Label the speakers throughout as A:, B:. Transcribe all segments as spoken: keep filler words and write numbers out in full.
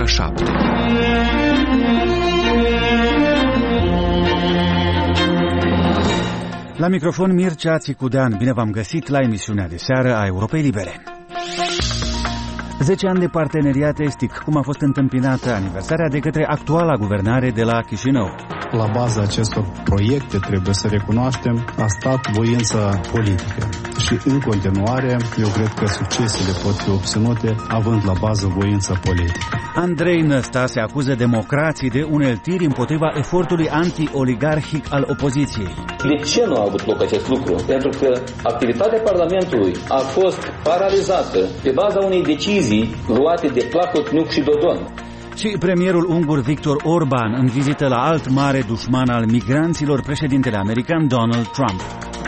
A: șapte.
B: La microfon Mircea Țicudean, bine v-am găsit la emisiunea de seară a Europei Libere. zece ani de parteneriat estic, cum a fost întâmpinată aniversarea de către actuala guvernare de la Chișinău.
C: La baza acestor proiecte, trebuie să recunoaștem, a stat voința politică. Și în continuare, eu cred că succesele pot fi obținute având la bază voința politică.
B: Andrei Năstase acuză democrații de uneltiri împotriva efortului anti-oligarhic al opoziției.
D: De ce nu a avut loc acest lucru? Pentru că activitatea Parlamentului a fost paralizată pe baza unei decizii luate de Plahotniuc și Dodon.
B: Și premierul ungur Viktor Orban în vizită la alt mare dușman al migranților, președintele american Donald Trump.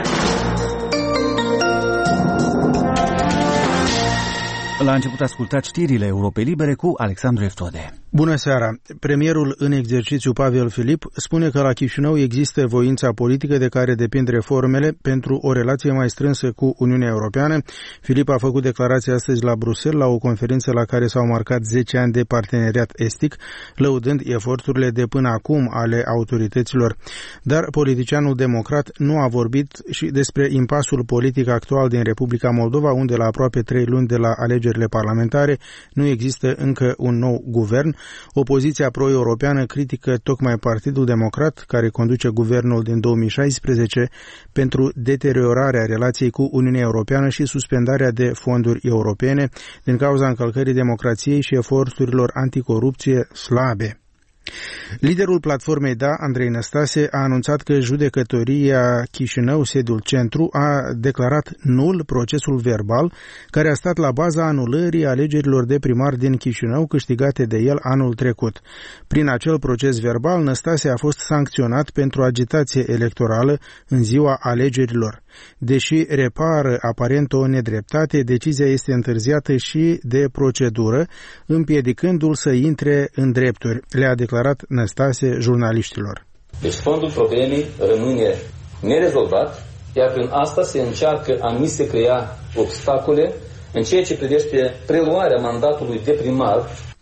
B: La început ascultați știrile Europei Libere cu Alexandru Eftode.
E: Bună seara! Premierul în exercițiu Pavel Filip spune că la Chișinău există voința politică de care depind reformele pentru o relație mai strânsă cu Uniunea Europeană. Filip a făcut declarația astăzi la Bruxelles la o conferință la care s-au marcat zece ani de parteneriat estic, lăudând eforturile de până acum ale autorităților. Dar politicianul democrat nu a vorbit și despre impasul politic actual din Republica Moldova, unde la aproape trei luni de la alegerile parlamentare nu există încă un nou guvern. Opoziția pro-europeană critică tocmai Partidul Democrat, care conduce guvernul din două mii șaisprezece, pentru deteriorarea relației cu Uniunea Europeană și suspendarea de fonduri europene din cauza încălcării democrației și eforturilor anticorupție slabe. Liderul platformei Da, Andrei Năstase, a anunțat că judecătoria Chișinău, sediul centru, a declarat nul procesul verbal care a stat la baza anulării alegerilor de primar din Chișinău câștigate de el anul trecut. Prin acel proces verbal, Năstase a fost sancționat pentru agitație electorală în ziua alegerilor. Deși repară aparent o nedreptate, decizia este întârziată și de procedură, împiedicându-l să intre în drepturi, le-a declarat Năstase jurnaliștilor.
D: Deci fondul problemei rămâne nerezolvat, iar prin asta se încearcă a mi se crea obstacole în ceea ce privește preluarea mandatului de primar.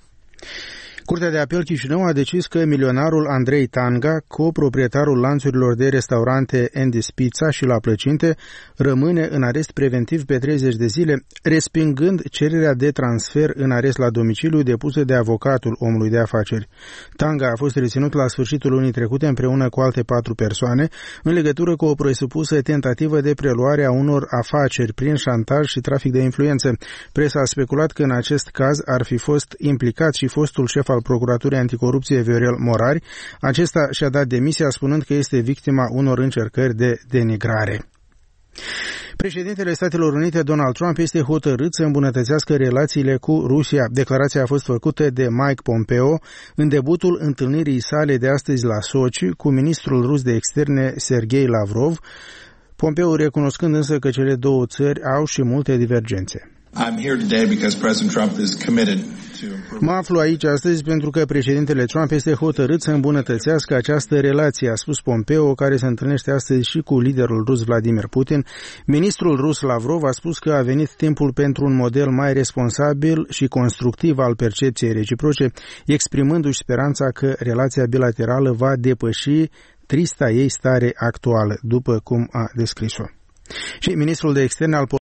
E: Curtea de apel Chișinău a decis că milionarul Andrei Tanga, coproprietarul lanțurilor de restaurante Andy's Pizza și La Plăcinte, rămâne în arest preventiv pe treizeci de zile, respingând cererea de transfer în arest la domiciliu depusă de avocatul omului de afaceri. Tanga a fost reținut la sfârșitul lunii trecute împreună cu alte patru persoane în legătură cu o presupusă tentativă de preluare a unor afaceri prin șantaj și trafic de influență. Presa a speculat că în acest caz ar fi fost implicat și fostul șef al Procuraturii Anticorupție Viorel Morari. Acesta și-a dat demisia spunând că este victima unor încercări de denigrare. Președintele Statelor Unite, Donald Trump, este hotărât să îmbunătățească relațiile cu Rusia. Declarația a fost făcută de Mike Pompeo în debutul întâlnirii sale de astăzi la Sochi cu ministrul rus de externe Sergei Lavrov, Pompeo recunoscând însă că cele două țări au și multe divergențe.
F: I'm here today because President Trump is committed to improve.
E: Mă aflu aici astăzi pentru că președintele Trump este hotărât să îmbunătățească această relație, a spus Pompeo, care se întâlnește astăzi și cu liderul rus Vladimir Putin. Ministrul rus Lavrov a spus că a venit timpul pentru un model mai responsabil și constructiv al percepției reciproce, exprimându-și speranța că relația bilaterală va depăși trista ei stare actuală, după cum a descris-o. Și ministrul de externe al